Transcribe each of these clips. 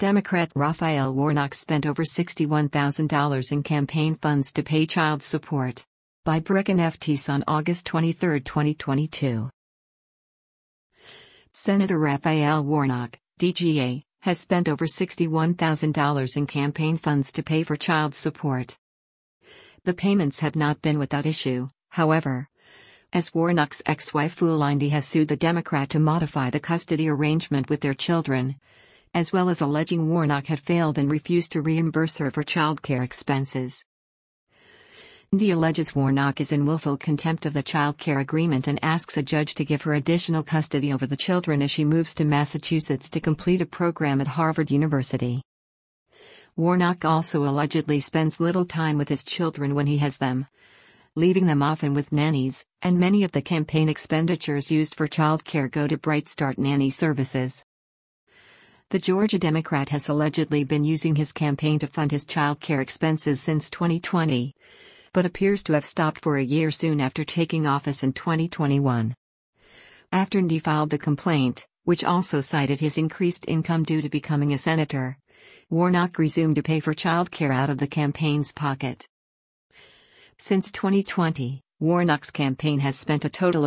Democrat Raphael Warnock spent over $61,000 in campaign funds to pay child support. By Brecken FTs on August 23, 2022. Senator Raphael Warnock, DGA, has spent over $61,000 in campaign funds to pay for child support. The payments have not been without issue, however, as Warnock's ex-wife Fulindi has sued the Democrat to modify the custody arrangement with their children, as well as alleging Warnock had failed and refused to reimburse her for childcare expenses. Fulindi alleges Warnock is in willful contempt of the childcare agreement and asks a judge to give her additional custody over the children as she moves to Massachusetts to complete a program at Harvard University. Warnock also allegedly spends little time with his children when he has them, leaving them often with nannies, and many of the campaign expenditures used for childcare go to Bright Start nanny services. The Georgia Democrat has allegedly been using his campaign to fund his childcare expenses since 2020, but appears to have stopped for a year soon after taking office in 2021. After Fulindi filed the complaint, which also cited his increased income due to becoming a senator, Warnock resumed to pay for childcare out of the campaign's pocket. Since 2020, Warnock's campaign has spent a total of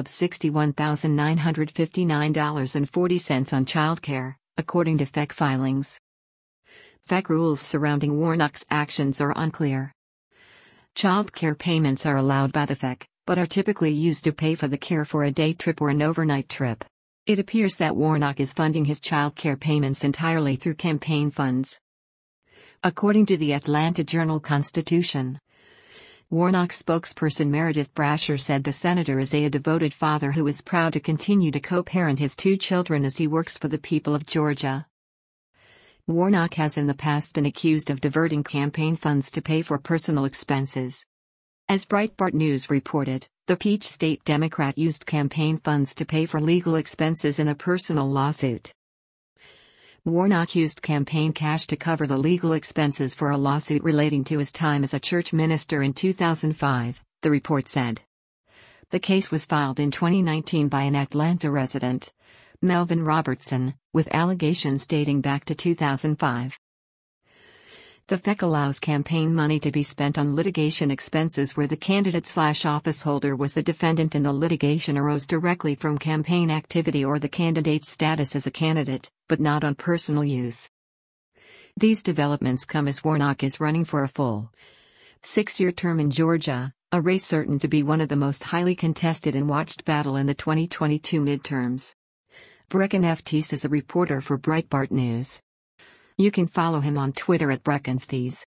$61,959.40 on childcare, according to FEC filings. FEC rules surrounding Warnock's actions are unclear. Childcare payments are allowed by the FEC, but are typically used to pay for the care for a day trip or an overnight trip. It appears that Warnock is funding his childcare payments entirely through campaign funds. According to the Atlanta Journal-Constitution, Warnock's spokesperson Meredith Brasher said the senator is a devoted father who is proud to continue to co-parent his two children as he works for the people of Georgia. Warnock has in the past been accused of diverting campaign funds to pay for personal expenses. As Breitbart News reported, the Peach State Democrat used campaign funds to pay for legal expenses in a personal lawsuit. Warnock used campaign cash to cover the legal expenses for a lawsuit relating to his time as a church minister in 2005, the report said. The case was filed in 2019 by an Atlanta resident, Melvin Robertson, with allegations dating back to 2005. The FEC allows campaign money to be spent on litigation expenses where the candidate/officeholder was the defendant and the litigation arose directly from campaign activity or the candidate's status as a candidate, but not on personal use. These developments come as Warnock is running for a full 6-year term in Georgia, a race certain to be one of the most highly contested and watched battle in the 2022 midterms. Brecken FTs is a reporter for Breitbart News. You can follow him on Twitter at BreckenFTs.